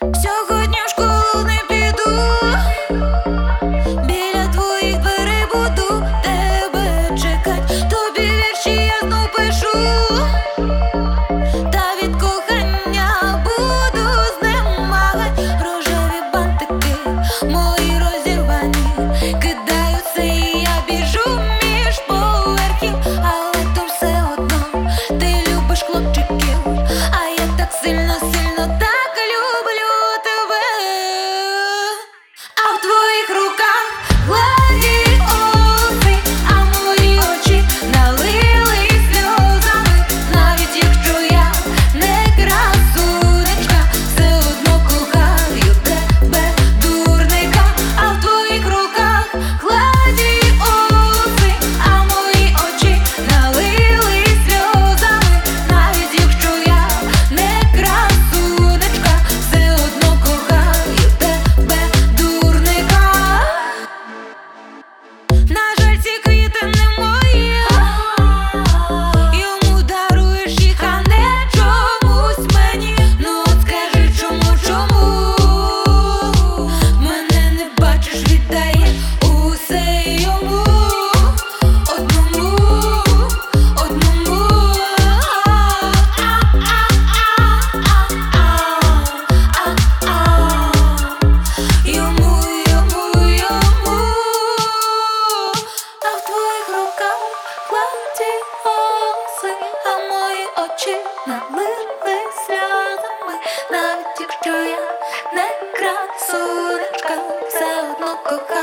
Сьогодні в школу не піду, біля твоїх дверей буду тебе чекать. Тобі вірші я знов пишу, та від кохання буду знемагать. Рожеві бантики мої розірвані, кидаються і я біжу між поверхів. Але то все одно ти любиш хлопчиків, а я так сильно так люблю тебе. А в твоїх руках гладі оси, а мої очі налились сльозами. Навіть якщо я не красунечка, все одно кохаю тебе, дурника. А в твоїх руках гладі оси, а мої очі налились сльозами. Навіть якщо я не красунечка, все одно кохаю тебе, дурника. На жаль, ці квіти не мої, йому даруєш їх, а не чомусь мені. Ну от скажи, чому мене не бачиш, віддаєш усе йому, одному. Йому. А в твоїх руках гладі оси, а мої очі налились сльозами. Навіть якщо я не красунечка, все одно кохаю